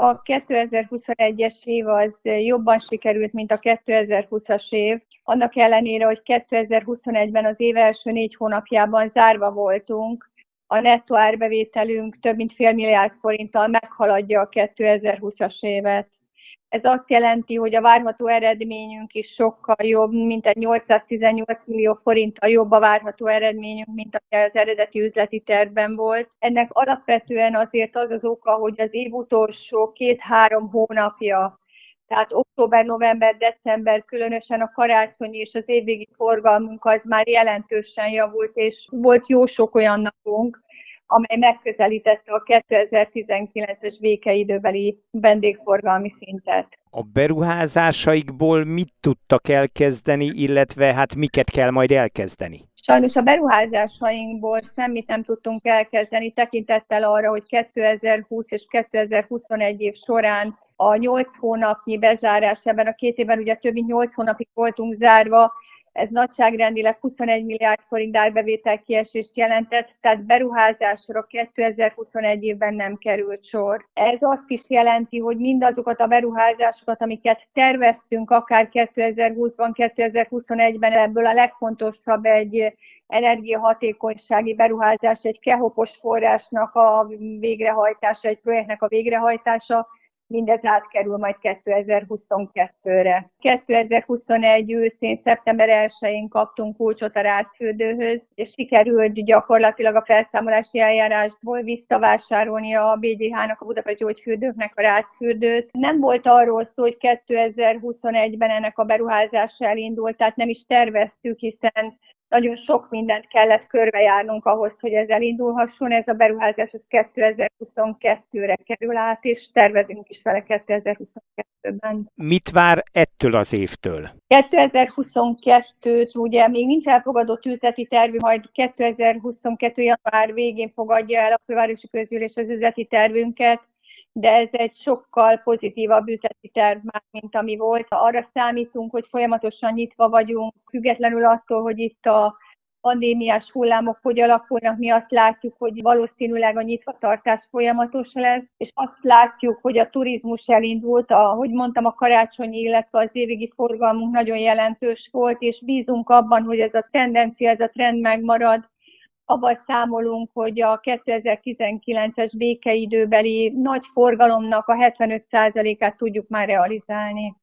A 2021-es év az jobban sikerült, mint a 2020-as év. Annak ellenére, hogy 2021-ben az év első 4 hónapjában zárva voltunk, a nettó árbevételünk több mint fél milliárd forinttal meghaladja a 2020-as évet. Ez azt jelenti, hogy a várható eredményünk is sokkal jobb, mintegy 818 millió forinttal jobb a várható eredményünk, mint ami az eredeti üzleti tervben volt. Ennek alapvetően azért az az oka, hogy az év utolsó 2-3 hónapja, tehát október, november, december, különösen a karácsonyi és az évvégi forgalmunk az már jelentősen javult, és volt jó sok olyan napunk, amely megközelítette a 2019-es békeidőbeli vendégforgalmi szintet. A beruházásaikból mit tudtak elkezdeni, illetve hát miket kell majd elkezdeni? Sajnos a beruházásainkból semmit nem tudtunk elkezdeni, tekintettel arra, hogy 2020 és 2021 év során a 8 hónapnyi bezárás, ebben a 2 évben ugye több mint 8 hónapig voltunk zárva, ez nagyságrendileg 21 milliárd forint árbevétel kiesést jelentett, tehát beruházásra 2021 évben nem került sor. Ez azt is jelenti, hogy mindazokat a beruházásokat, amiket terveztünk akár 2020-ban, 2021-ben, ebből a legfontosabb egy energiahatékonysági beruházás, egy kehopos forrásnak a végrehajtása, egy projektnek a végrehajtása, mindez átkerül majd 2022-re. 2021 őszén, szeptember 1-én kaptunk kulcsot a rácfürdőhöz, és sikerült gyakorlatilag a felszámolási eljárásból visszavásárolni a BGH-nak, a Budapest Gyógyfürdőknek a rácfürdőt. Nem volt arról szó, hogy 2021-ben ennek a beruházása elindult, tehát nem is terveztük, hiszen nagyon sok mindent kellett körbejárnunk ahhoz, hogy ez elindulhasson. Ez a beruházás az 2022-re kerül át, és tervezünk is vele 2022-ben. Mit vár ettől az évtől? 2022-t ugye még nincs elfogadott üzleti tervünk, majd 2022. január végén fogadja el a fővárosi közgyűlés az üzleti tervünket, de ez egy sokkal pozitívabb üzleti terv már, mint ami volt. Arra számítunk, hogy folyamatosan nyitva vagyunk, függetlenül attól, hogy itt a pandémiás hullámok hogy alakulnak, mi azt látjuk, hogy valószínűleg a nyitvatartás folyamatos lesz, és azt látjuk, hogy a turizmus elindult, ahogy mondtam, a karácsonyi, illetve az évvégi forgalmunk nagyon jelentős volt, és bízunk abban, hogy ez a tendencia, ez a trend megmarad. Abban számolunk, hogy a 2019-es békeidőbeli nagy forgalomnak a 75%-át tudjuk már realizálni.